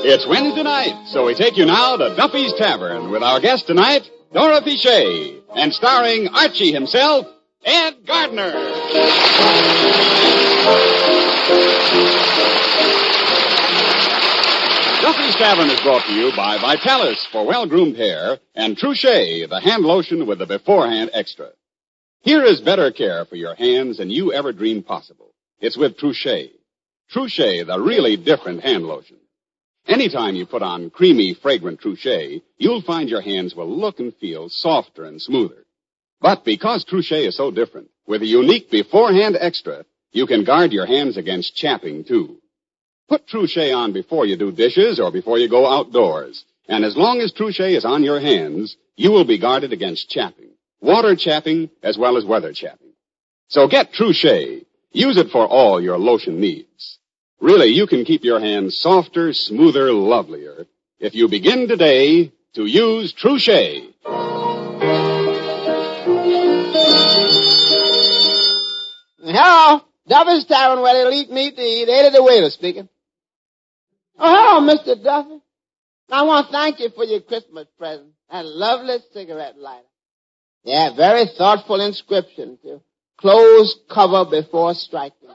It's Wednesday night, so we take you now to Duffy's Tavern with our guest tonight, Dorothy Shay, and starring Archie himself, Ed Gardner. Duffy's Tavern is brought to you by Vitalis for well-groomed hair and Truchet, the hand lotion with the beforehand extra. Here is better care for your hands than you ever dreamed possible. It's with Truchet. Truchet, the really different hand lotion. Anytime you put on creamy, fragrant Truchet, you'll find your hands will look and feel softer and smoother. But because Truchet is so different, with a unique beforehand extra, you can guard your hands against chapping, too. Put Truchet on before you do dishes or before you go outdoors. And as long as Truchet is on your hands, you will be guarded against chapping. Water chapping as well as weather chapping. So get Truchet. Use it for all your lotion needs. Really, you can keep your hands softer, smoother, lovelier if you begin today to use Truchet. Hello, Duffy's Tavern where the elite meet to eat. Eddie the waiter speaking. Oh, hello, Mr. Duffy. I want to thank you for your Christmas present. That lovely cigarette lighter. Yeah, very thoughtful inscription, too. Close cover before striking.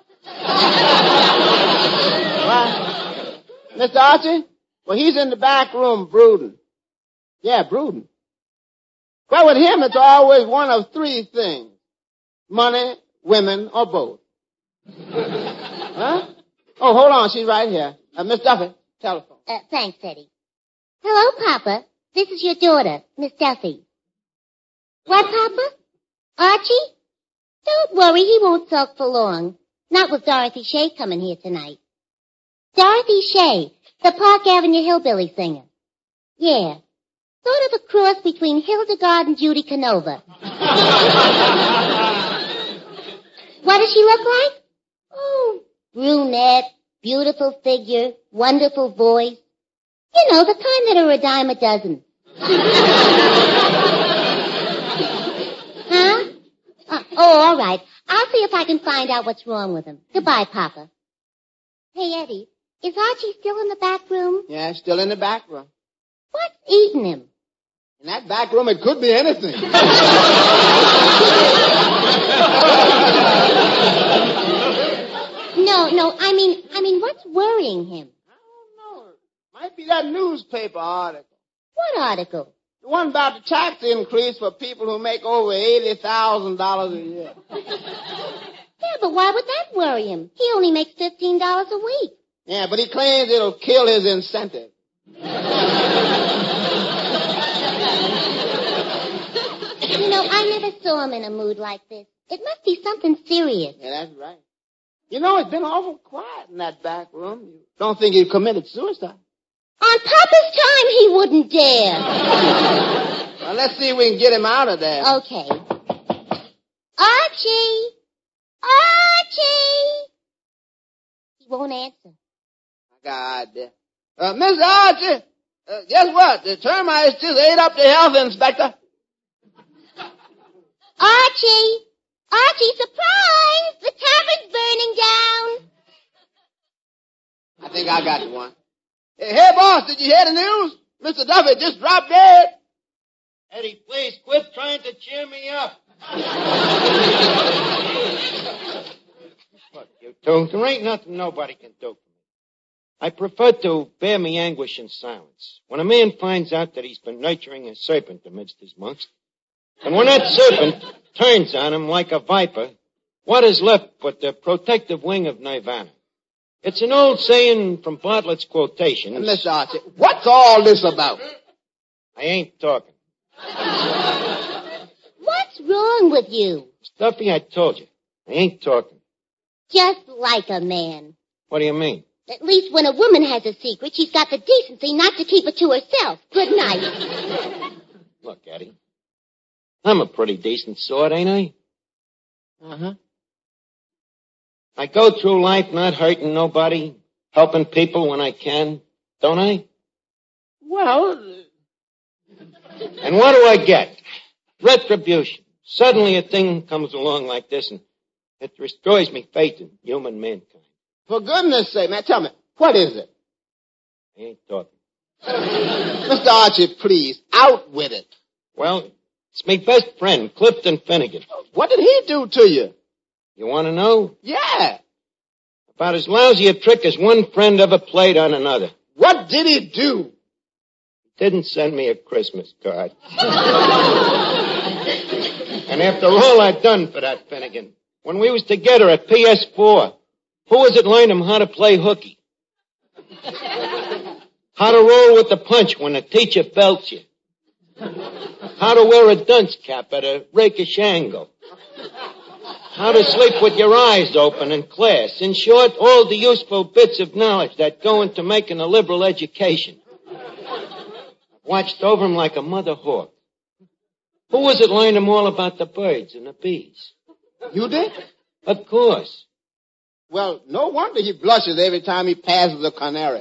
Well, Mr. Archie? Well, he's in the back room brooding. Yeah, brooding. Well, with him, it's always one of three things. Money, women, or both. Huh? Oh, hold on. She's right here. Miss Duffy, telephone. Thanks, Eddie. Hello, Papa. This is your daughter, Miss Duffy. What, Papa? Archie? Don't worry, he won't sulk for long. Not with Dorothy Shay coming here tonight. Dorothy Shay, the Park Avenue hillbilly singer. Yeah. Sort of a cross between Hildegard and Judy Canova. What does she look like? Oh, brunette, beautiful figure, wonderful voice. You know, the kind that are a dime a dozen. Huh? All right. I'll see if I can find out what's wrong with him. Goodbye, Papa. Hey, Eddie, is Archie still in the back room? Yeah, still in the back room. What's eating him? In that back room, it could be anything. No, I mean, what's worrying him? I don't know. Might be that newspaper article. What article? The one about the tax increase for people who make over $80,000 a year. Yeah, but why would that worry him? He only makes $15 a week. Yeah, but he claims it'll kill his incentive. You know, I never saw him in a mood like this. It must be something serious. Yeah, that's right. You know, it's been awful quiet in that back room. You don't think he committed suicide? On Papa's time, he wouldn't dare. Well, let's see if we can get him out of there. Okay. Archie! Archie! He won't answer. God. Mr. Archie, guess what? The termites just ate up the health inspector. Archie! Archie, surprise! The tavern's burning down. I think I got you one. Hey, boss, did you hear the news? Mr. Duffy just dropped dead. Eddie, please quit trying to cheer me up. Look, you two, there ain't nothing nobody can do for me. I prefer to bear me anguish in silence. When a man finds out that he's been nurturing a serpent amidst his monks, and when that serpent turns on him like a viper, what is left but the protective wing of nirvana? It's an old saying from Bartlett's quotations. Mr. Archie, what's all this about? I ain't talking. What's wrong with you? Stuffy, I told you. I ain't talking. Just like a man. What do you mean? At least when a woman has a secret, she's got the decency not to keep it to herself. Good night. Look, Eddie. I'm a pretty decent sort, ain't I? Uh-huh. I go through life not hurting nobody, helping people when I can, don't I? Well... And what do I get? Retribution. Suddenly a thing comes along like this and it destroys me faith in human mankind. For goodness sake, man, tell me, what is it? I ain't talking. Mr. Archie, please, out with it. Well, it's my best friend, Clifton Finnegan. What did he do to you? You want to know? Yeah. About as lousy a trick as one friend ever played on another. What did he do? Didn't send me a Christmas card. And after all I'd done for that Finnegan, when we was together at PS4, who was it learned him how to play hooky? How to roll with the punch when the teacher belts you? How to wear a dunce cap at a rakish angle? How to sleep with your eyes open in class? In short, all the useful bits of knowledge that go into making a liberal education. Watched over him like a mother hawk. Who was it learned him all about the birds and the bees? You did? Of course. Well, no wonder he blushes every time he passes a canary.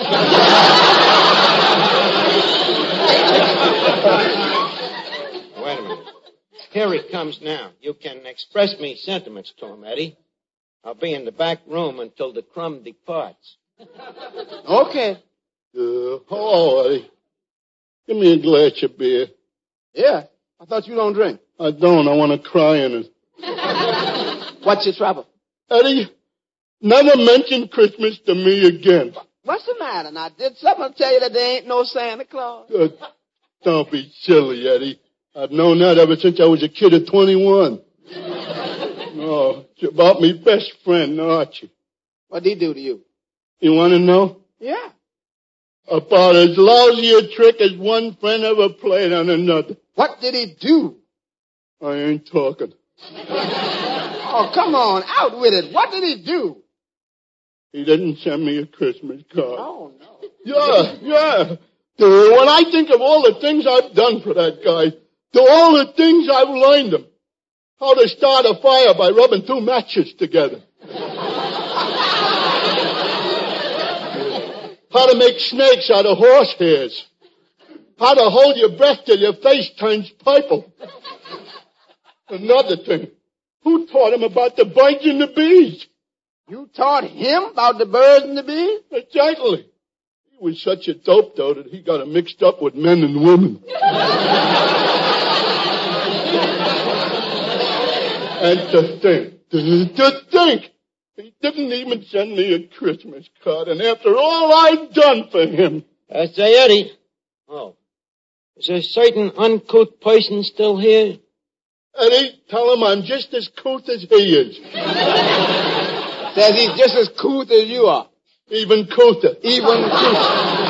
Wait a minute. Here he comes now. You can express me sentiments to him, Eddie. I'll be in the back room until the crumb departs. Okay. Hello, Eddie. Give me a glass of beer. Yeah. I thought you don't drink. I don't. I want to cry in it. What's your trouble? Eddie, never mention Christmas to me again. What's the matter? Now, did someone tell you that there ain't no Santa Claus? Don't be silly, Eddie. I've known that ever since I was a kid of 21. Oh, it's about me best friend, Archie. What'd he do to you? You want to know? Yeah. About as lousy a trick as one friend ever played on another. What did he do? I ain't talking. Oh, come on, out with it. What did he do? He didn't send me a Christmas card. Oh, no. Yeah. When I think of all the things I've done for that guy, to all the things I've learned him, how to start a fire by rubbing two matches together, how to make snakes out of horse hairs, how to hold your breath till your face turns purple. Another thing, who taught him about the birds and the bees? You taught him about the birds and the bees? Exactly. He was such a dope, though, that he got him mixed up with men and women. And to think, he didn't even send me a Christmas card, and after all I'd done for him. Say, Eddie. Oh. Is there a certain uncouth person still here? Eddie, tell him I'm just as couth as he is. Says he's just as couth as you are. Even couther. Even couth.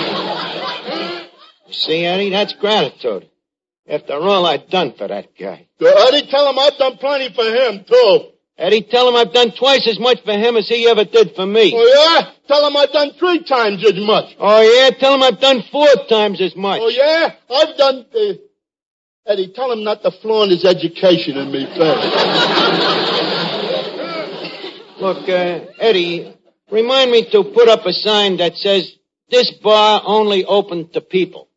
See, Eddie, that's gratitude. After all I've done for that guy. Eddie, tell him I've done plenty for him, too. Eddie, tell him I've done twice as much for him as he ever did for me. Oh, yeah? Tell him I've done 3 times as much. Oh, yeah? Tell him I've done 4 times as much. Oh, yeah? I've done... Eddie, tell him not to flaunt his education in me face. Look, Eddie, remind me to put up a sign that says, this bar only open to people.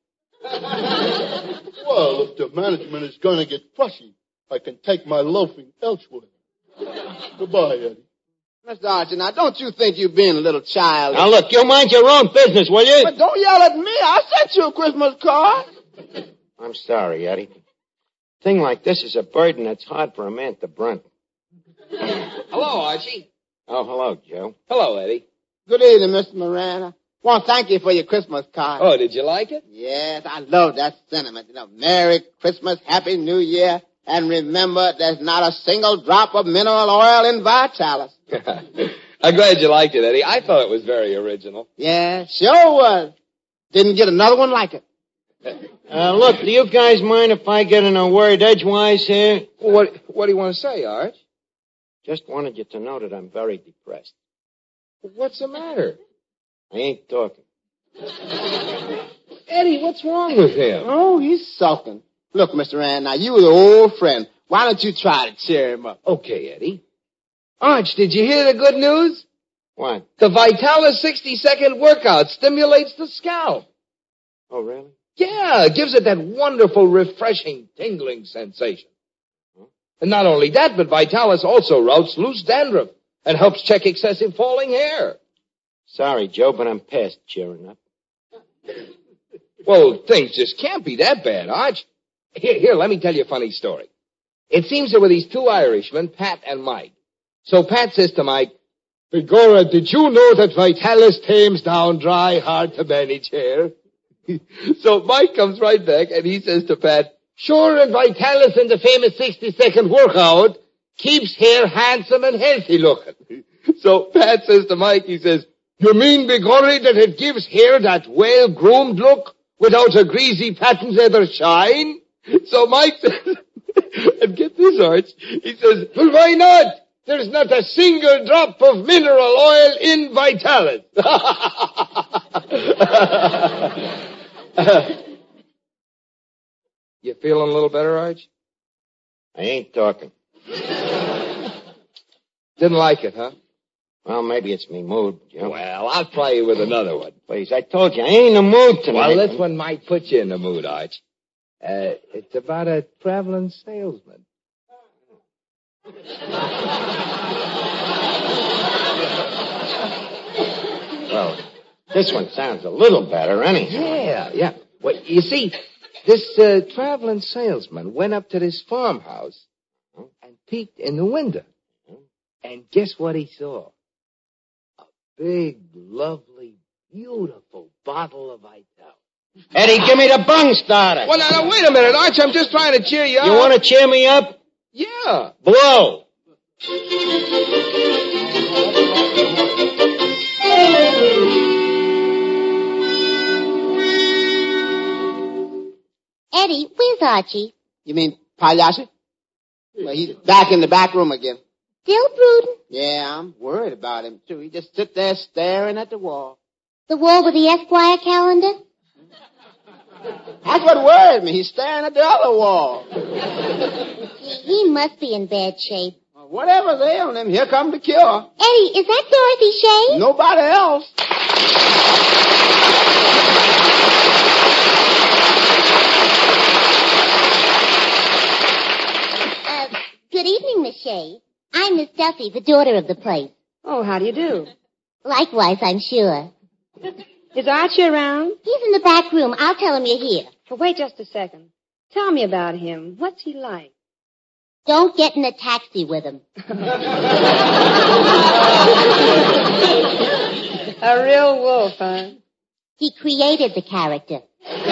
Well, if the management is going to get fussy, I can take my loafing elsewhere. Goodbye, Eddie. Mr. Archie, now don't you think you're being a little childish? Now look, you mind your own business, will you? But don't yell at me. I sent you a Christmas card. I'm sorry, Eddie. A thing like this is a burden that's hard for a man to brunt. Hello, Archie. Oh, hello, Joe. Hello, Eddie. Good evening, Mr. Miranda. Want to thank you for your Christmas card. Oh, did you like it? Yes, I love that sentiment. You know, Merry Christmas, Happy New Year, and remember, there's not a single drop of mineral oil in Vitalis. I'm glad you liked it, Eddie. I thought it was very original. Yeah, sure was. Didn't get another one like it. Look, do you guys mind if I get in a word edgewise here? Well, what do you want to say, Arch? Just wanted you to know that I'm very depressed. What's the matter? I ain't talking. Eddie, what's wrong with him? Oh, he's sulking. Look, Mr. Rand, now you were an old friend. Why don't you try to cheer him up? Okay, Eddie. Arch, did you hear the good news? What? The Vitalis 60-second workout stimulates the scalp. Oh, really? Yeah, it gives it that wonderful, refreshing, tingling sensation. And not only that, but Vitalis also routs loose dandruff and helps check excessive falling hair. Sorry, Joe, but I'm past cheering up. Well, things just can't be that bad, Arch. Here, let me tell you a funny story. It seems there were these two Irishmen, Pat and Mike. So Pat says to Mike, "Begorra, did you know that Vitalis tames down dry, hard to manage hair?" So Mike comes right back and he says to Pat, "Sure, and Vitalis in the famous 60-second workout keeps hair handsome and healthy looking." So Pat says to Mike, he says, "You mean, begorry, that it gives hair that well-groomed look without a greasy patent leather shine?" So Mike says, and get this, Arch, he says, "Well, why not? There's not a single drop of mineral oil in Vitalis." You feeling a little better, Arch? I ain't talking. Didn't like it, huh? Well, maybe it's me mood, Jim. Well, I'll try you with another one. Please, I told you, I ain't in the mood tonight. Well, this one might put you in the mood, Arch. It's about a traveling salesman. Well, this one sounds a little better anyhow. Yeah. Well, you see, this traveling salesman went up to this farmhouse and peeked in the window. And guess what he saw? A big, lovely, beautiful bottle of Vital. Eddie, give me the bung starter. Well, now, wait a minute, Arch. I'm just trying to cheer you up. You want to cheer me up? Yeah. Blow. Eddie, where's Archie? You mean Pagliacci? Well, he's back in the back room again. Still brooding? Yeah, I'm worried about him, too. He just sit there staring at the wall. The wall with the Esquire calendar? That's what worried me. He's staring at the other wall. He must be in bad shape. Well, whatever's ailing him, here comes the cure. Eddie, is that Dorothy Shay? Nobody else. Good evening, Miss Shay. I'm Miss Duffy, the daughter of the place. Oh, how do you do? Likewise, I'm sure. Is Archie around? He's in the back room. I'll tell him you're here. Well, wait just a second. Tell me about him. What's he like? Don't get in a taxi with him. A real wolf, huh? He created the character.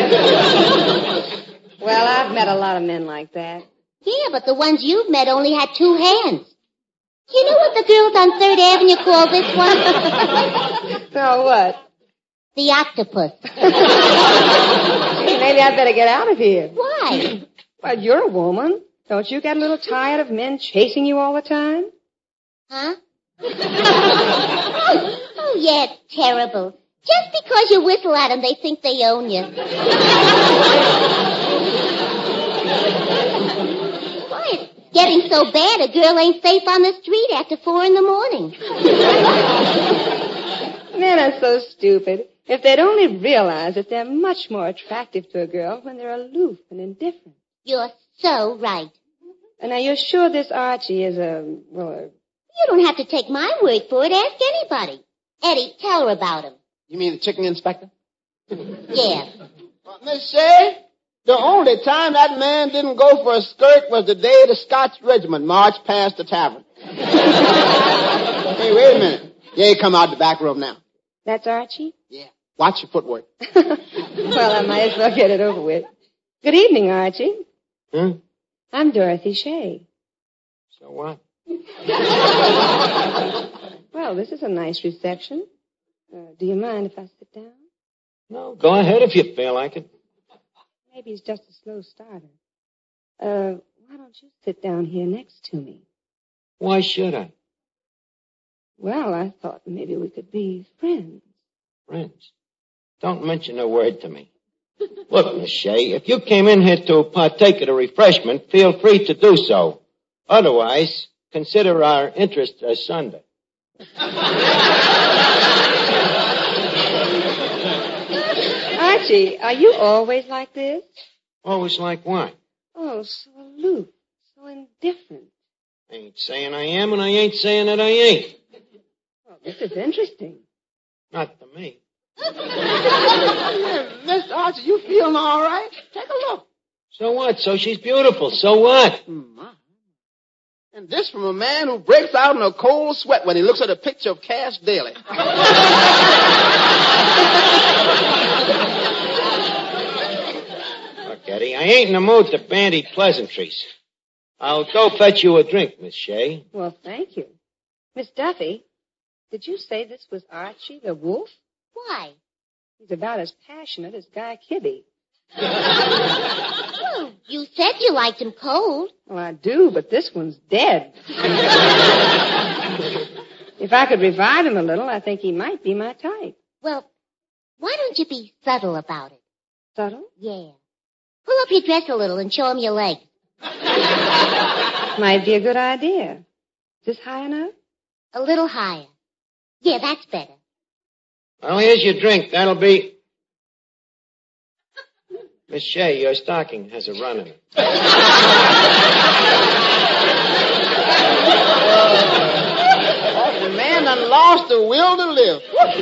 Well, I've met a lot of men like that. Yeah, but the ones you've met only had 2 hands. You know what the girls on 3rd Avenue call this one? So what? The octopus. Maybe I'd better get out of here. Why? Well, you're a woman. Don't you get a little tired of men chasing you all the time? Huh? Oh, yeah, it's terrible. Just because you whistle at them, they think they own you. Why, it's getting so bad a girl ain't safe on the street after 4 in the morning. Men are so stupid. If they'd only realize that they're much more attractive to a girl when they're aloof and indifferent. You're so right. And now you're sure this Archie is You don't have to take my word for it. Ask anybody. Eddie, tell her about him. You mean the chicken inspector? Yeah. Miss Shay, the only time that man didn't go for a skirt was the day the Scotch regiment marched past the tavern. Hey, wait a minute. Yeah, come out the back room now. That's Archie? Yeah. Watch your footwork. Well, I might as well get it over with. Good evening, Archie. I'm Dorothy Shay. So what? Well, this is a nice reception. Do you mind if I sit down? No, go ahead if you feel like it. Maybe it's just a slow starter. Why don't you sit down here next to me? Why should I? Well, I thought maybe we could be friends. Friends? Don't mention a word to me. Look, Miss Shay, if you came in here to partake of the refreshment, feel free to do so. Otherwise, consider our interest asunder. Archie, are you always like this? Always like what? Oh, so aloof, so indifferent. I ain't saying I am, and I ain't saying that I ain't. Well, this is interesting. Not to me. Mr. Archie, you feeling all right? Take a look. So what? So she's beautiful. So what? My. And this from a man who breaks out in a cold sweat when he looks at a picture of Cash Daly. Look, Eddie, I ain't in the mood to bandy pleasantries. I'll go fetch you a drink, Miss Shea. Well, thank you. Miss Duffy, did you say this was Archie the wolf? Why? He's about as passionate as Guy Kibbe. Well, you said you liked him cold. Well, I do, but this one's dead. If I could revive him a little, I think he might be my type. Well, why don't you be subtle about it? Subtle? Yeah. Pull up your dress a little and show him your legs. Might be a good idea. Is this high enough? A little higher. Yeah, that's better. Well, here's your drink. That'll be... Miss Shea, your stocking has a run in it. The man done lost the will to live.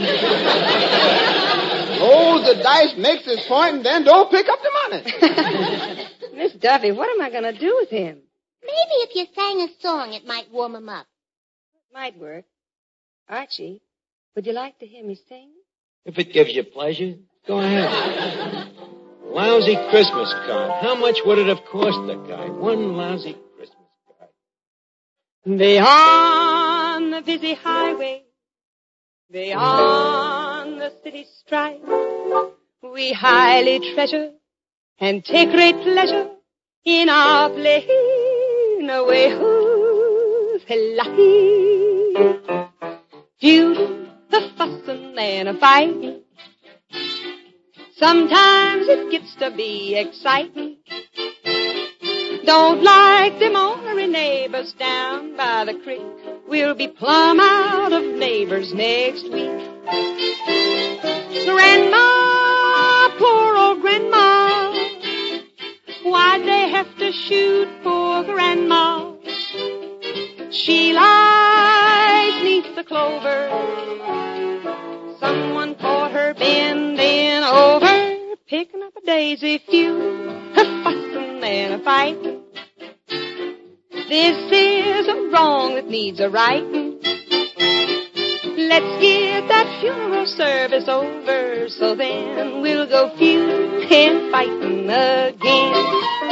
Rolls the dice, makes his point, and then don't pick up the money. Miss Duffy, what am I going to do with him? Maybe if you sang a song, it might warm him up. Might work. Archie, would you like to hear me sing? If it gives you pleasure, go ahead. Lousy Christmas card. How much would it have cost the guy? One lousy Christmas card. Beyond the busy highway, beyond the city strife, we highly treasure and take great pleasure in our plain away who's life. Feuding, the fussing and a fighting. Sometimes it gets to be exciting. Don't like them ornery neighbors down by the creek. We'll be plumb out of neighbors next week. Grandma, poor old Grandma, why'd they have to shoot poor Grandma? She lies neath the clover. Someone caught her bending over, picking up a daisy feud, a fussing and a fighting. This is a wrong that needs a righting. Let's get that funeral service over, so then we'll go feud and fighting again.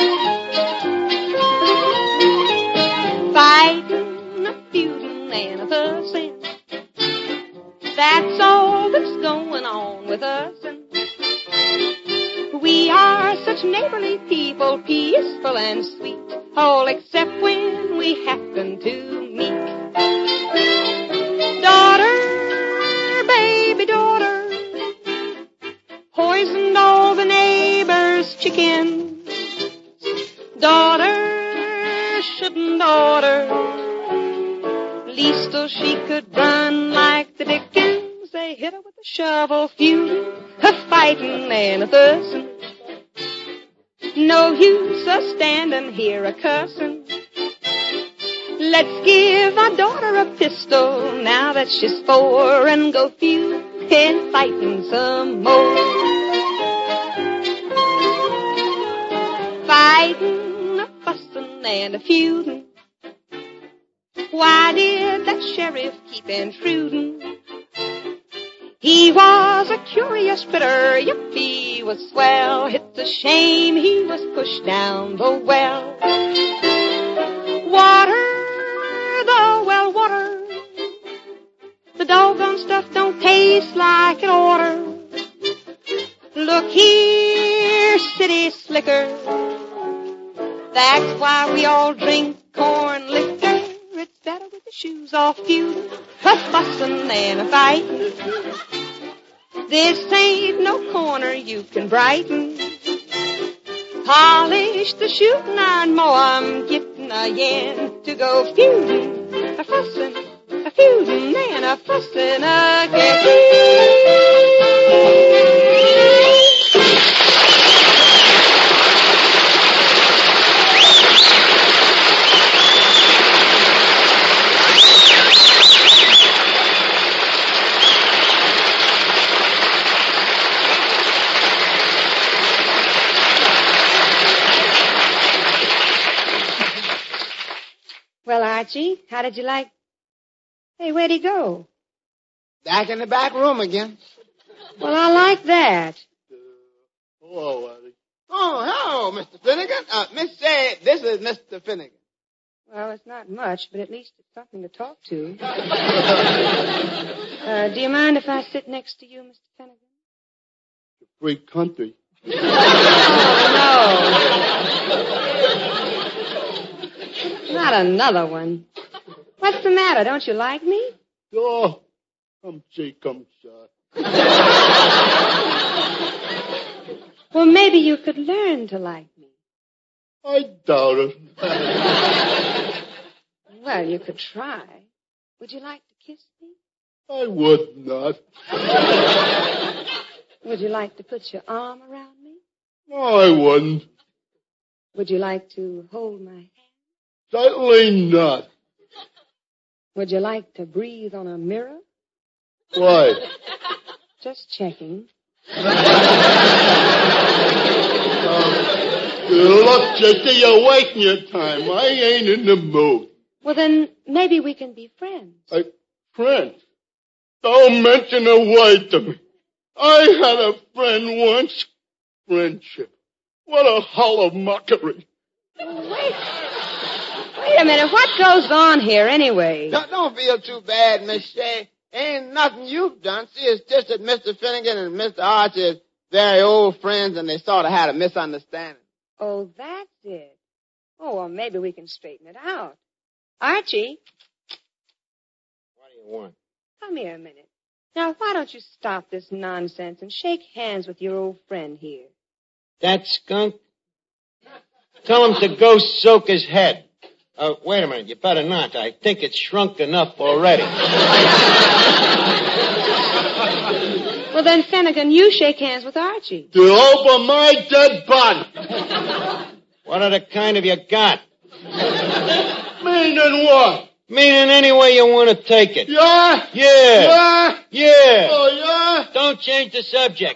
Fighting, a feuding, and a fussing. That's all that's going on with us. And we are such neighborly people, peaceful and sweet, all except when we happen to meet. Daughter, baby daughter, poisoned all the neighbors' chickens. Daughter, shouldn't daughter, least so she could run like the Dickens. They hit her with a shovel, feud, a fighting and a fussing. No use of standing here a cussing. Let's give our daughter a pistol now that she's 4 and go feud and fighting some more. Fighting, a fussing and a feuding. Why did that sheriff keep intruding? He was a curious critter, yep, he was swell. It's a shame he was pushed down the well. Water, the well water, the doggone stuff don't taste like it oughter. Look here, city slicker, that's why we all drink corn liquor. It's better with the shoes off, feud, a fussing and a fighting. This ain't no corner you can brighten. Polish the shooting iron more, I'm getting a yen to go feuding, a fussing, a feuding and a fussing again. How did you like... Hey, where'd he go? Back in the back room again. Well, I like that. Hello, Eddie. Oh, hello, Mr. Finnegan. Miss Say, this is Mr. Finnegan. Well, it's not much, but at least it's something to talk to. Do you mind if I sit next to you, Mr. Finnegan? Free country. No. Not another one. What's the matter? Don't you like me? Oh, come see, come sir. Well, maybe you could learn to like me. I doubt it. Well, you could try. Would you like to kiss me? I would not. Would you like to put your arm around me? No, I wouldn't. Would you like to hold my hand? Certainly not. Would you like to breathe on a mirror? Why? Just checking. Look, Jesse, you're wasting your time. I ain't in the mood. Well, then maybe we can be friends. Friend? Don't mention a word to me. I had a friend once. Friendship. What a hollow mockery. Wait a minute. What goes on here anyway? Don't feel too bad, Miss Shea. Ain't nothing you've done. See, it's just that Mr. Finnegan and Mr. Archie are very old friends, and they sort of had a misunderstanding. Oh, that's it. Oh, well, maybe we can straighten it out. Archie, What do you want? come here a minute. Now, why don't you stop this nonsense and shake hands with your old friend here? That skunk? Tell him to go soak his head. Wait a minute. You better not. I think it's shrunk enough already. Well, then, Finnegan, you shake hands with Archie. To over my dead body. What other kind have you got? Meaning what? Meaning any way you want to take it. Yeah? Yeah. Yeah? Yeah. Oh, yeah? Don't change the subject.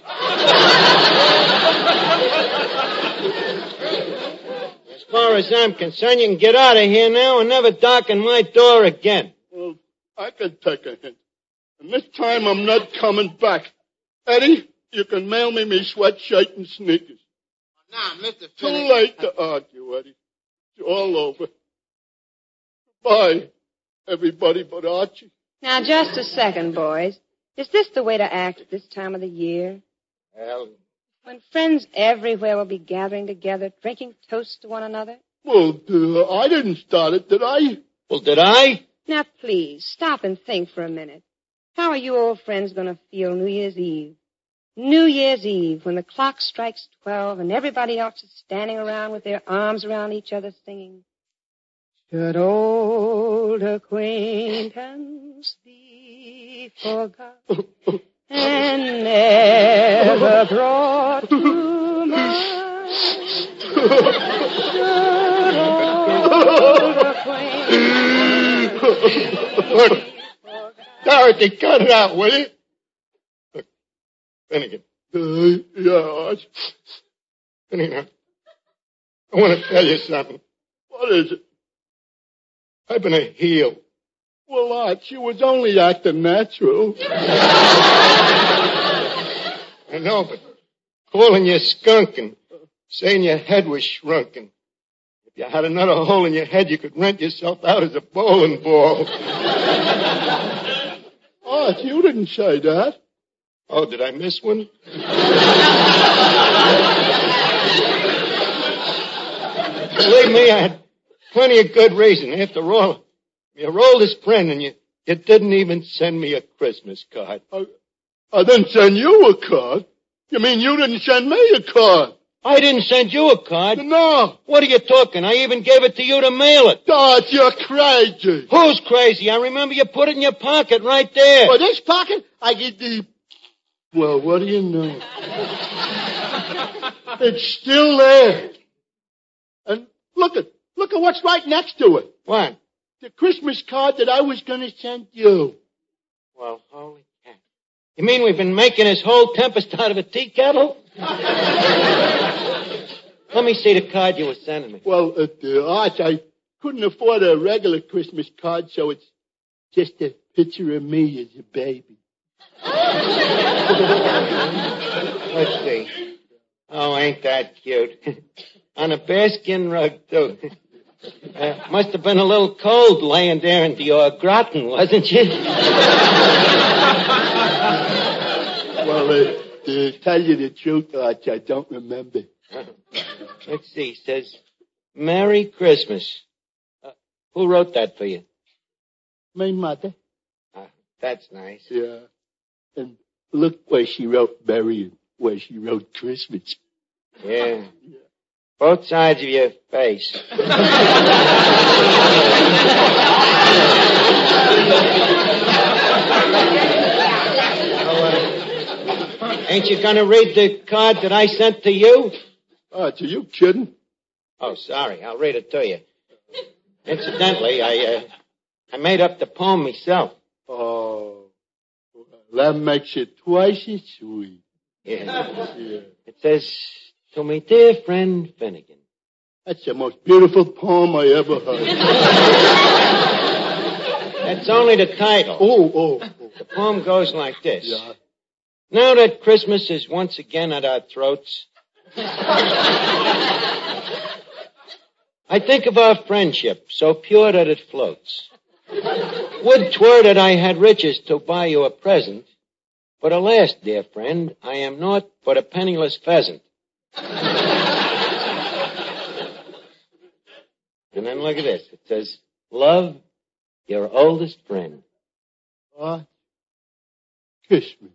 As far as I'm concerned, you can get out of here now and never darken my door again. Well, I can take a hint. And this time I'm not coming back. Eddie, you can mail me sweatshirt and sneakers. Now, Mr. Too Finnegan. late to argue, Eddie. It's all over. Bye, everybody but Archie. Now, just a second, boys. Is this the way to act at this time of the year? Well, When friends everywhere will be gathering together, drinking toasts to one another? Well, I didn't start it, did I? well, did I? Now, please, stop and think for a minute. How are you old friends going to feel New Year's Eve? New Year's Eve, when the clock strikes 12 and everybody else is standing around with their arms around each other singing, should old acquaintance be forgot and never brought to mind? Should old acquaintance... Dorothy, cut it out, will you? Look, Finnegan. Yeah, Arch. Finnegan, I want to tell you something. What is it? I've been a heel. Well, Arch, you was only acting natural. I know, but calling you skunk and saying your head was shrunken. If you had another hole in your head, you could rent yourself out as a bowling ball. Arch, you didn't say that. Oh, did I miss one? Believe me, I had plenty of good reason. After all, you're your oldest friend and you didn't even send me a Christmas card. I didn't send you a card. You mean you didn't send me a card? I didn't send you a card. No. What are you talking? I even gave it to you to mail it. Arch, you're crazy. Who's crazy? I remember you put it in your pocket right there. For this pocket, I get the... Well, what do you know? It's still there. And look at what's right next to it. What? The Christmas card that I was going to send you. Well, holy cat. You mean we've been making this whole tempest out of a tea kettle? Let me see the card you were sending me. Well, Arch, couldn't afford a regular Christmas card, so it's just a picture of me as a baby. Let's see. Oh, ain't that cute? On a bearskin rug, too. Must have been a little cold laying there in your gratin, wasn't you? Well, to tell you the truth, Arch, I don't remember. Let's see. It says, Merry Christmas. Who wrote that for you? My mother. That's nice. Yeah. And look where she wrote Merry and where she wrote Christmas. Yeah. Both sides of your face. Ain't you gonna read the card that I sent to you? Arch, are you kidding? Oh, sorry. I'll read it to you. Incidentally, I made up the poem myself. Oh, that makes it twice as sweet. Yeah. It says, to my dear friend Finnegan. That's the most beautiful poem I ever heard. That's only the title. Oh. The poem goes like this. Yeah. Now that Christmas is once again at our throats, I think of our friendship, so pure that it floats. Would 'twere that I had riches to buy you a present, but alas, dear friend, I am naught but a penniless pheasant. And then look at this. It says, love your oldest friend. Arch, kiss me.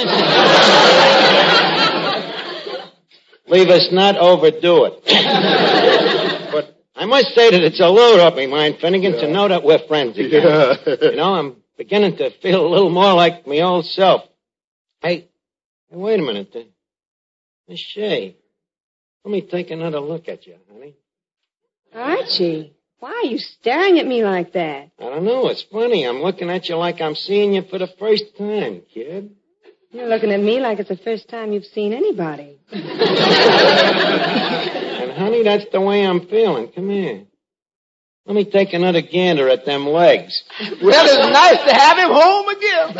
Leave us not overdo it. But I must say that it's a load off my mind, Finnegan, to know that we're friends again. Yeah. You know, I'm beginning to feel a little more like my old self. Hey, wait a minute. Miss Shay, let me take another look at you, honey. Archie, why are you staring at me like that? I don't know. It's funny. I'm looking at you like I'm seeing you for the first time, kid. You're looking at me like it's the first time you've seen anybody. And, honey, that's the way I'm feeling. Come here. Let me take another gander at them legs. Well, it's nice to have him home again.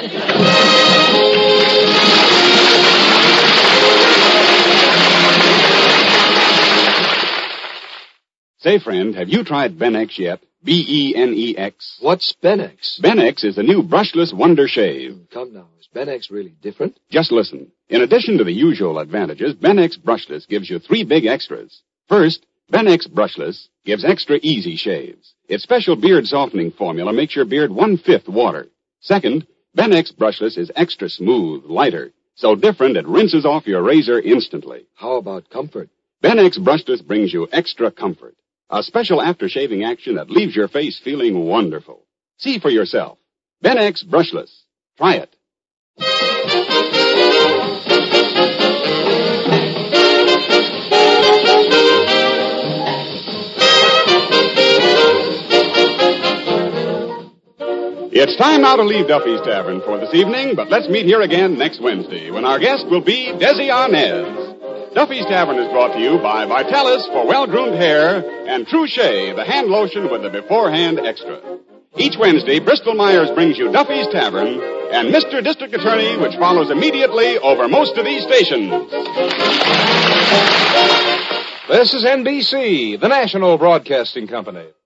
Say, friend, have you tried Benex yet? B-E-N-E-X. What's Benex? Benex is the new brushless Wonder Shave. Come now, is Benex really different? Just listen. In addition to the usual advantages, Benex Brushless gives you 3 big extras. First, Benex Brushless gives extra easy shaves. Its special beard softening formula makes your beard 1/5 water. Second, Benex Brushless is extra smooth, lighter, so different it rinses off your razor instantly. How about comfort? Benex Brushless brings you extra comfort. A special after-shaving action that leaves your face feeling wonderful. See for yourself. Benex Brushless. Try it. It's time now to leave Duffy's Tavern for this evening, but let's meet here again next Wednesday when our guest will be Desi Arnaz. Duffy's Tavern is brought to you by Vitalis for well-groomed hair and True-Shea, the hand lotion with the beforehand extra. Each Wednesday, Bristol Myers brings you Duffy's Tavern and Mr. District Attorney, which follows immediately over most of these stations. This is NBC, the national broadcasting company.